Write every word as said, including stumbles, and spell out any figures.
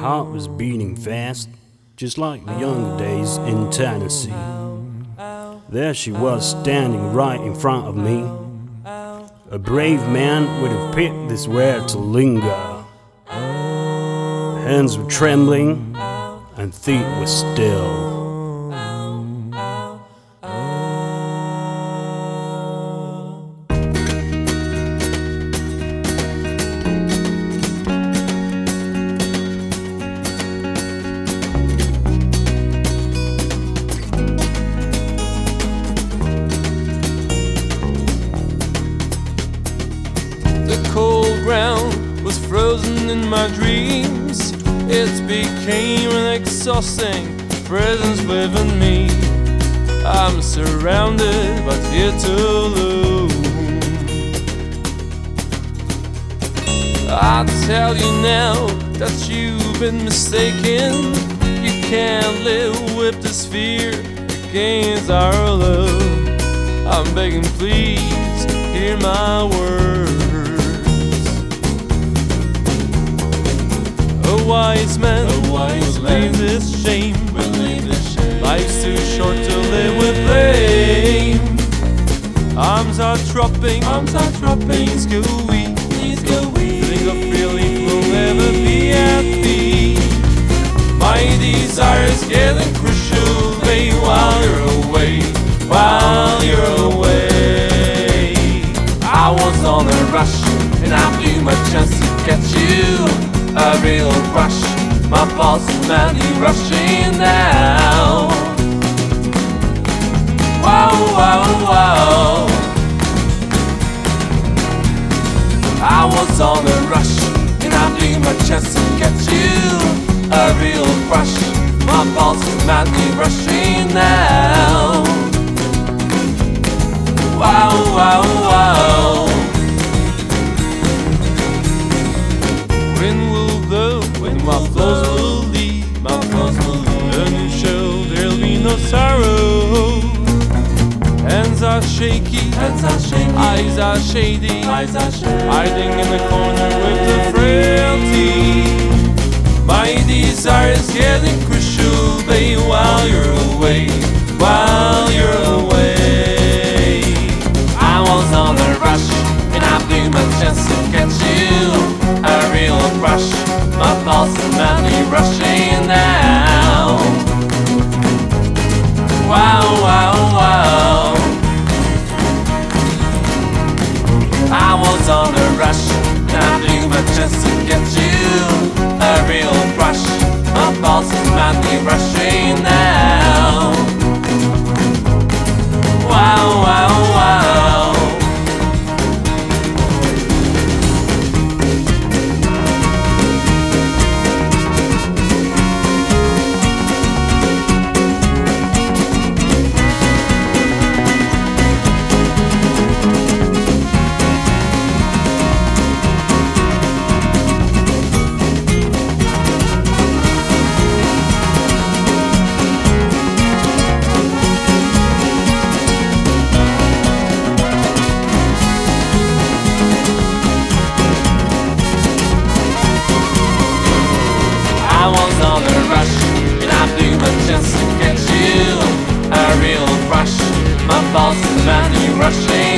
heart was beating fast, just like the younger days in Tennessee. There she was standing right in front of me. A brave man would have picked this where to linger. Hands were trembling and feet were still. The cold ground was frozen in my dreams. It became an exhausting presence within me. I'm surrounded but yet alone. I tell you now that you've been mistaken. You can't live with this fear against our love. I'm begging, please hear my words. A wise man A wise will man leave this shame. will leave this shame. Life's too short to live with blame. Arms are dropping, Arms are dropping, knees go weak. knees go weak. Feeling of relief will never be at peace. My desires getting crucial, babe, while you're away, while you're away. I was on a rush, and I blew my chance to get you. A real rush, my pulse is madly rushing now. Wow, wow, wow. I was on a rush, and I blew my chance to get you. A real rush, my pulse is madly rushing now. Wow, wow, wow. Wind will blow, Wind my will flows blow, will leave, my flows will leave. a new show, there'll be no sorrow. Hands are shaky, Hands are shaking, eyes are shady, eyes are shading. hiding in the corner with the frailty. My desire is getting crucial, babe, while you're away, while you're away. I was on a rush, and I blew my chance to get you. A real rush, my pulse is madly rushing now. Wow, wow, wow. I was on a rush, and I blew my chance to get you. A real rush, my pulse is madly rushing now. Wow, wow, wow. I was on a rush, and I blew my chance to get you. A real rush, my pulse is madly rushing